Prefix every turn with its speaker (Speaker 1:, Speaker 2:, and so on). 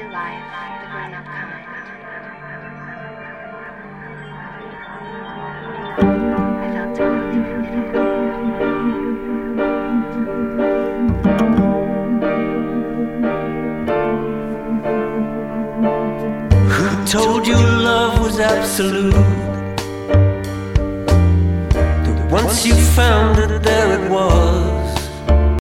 Speaker 1: life, the grown-up kind. I felt totally forbidden.
Speaker 2: Who told you love was absolute? That once you found it,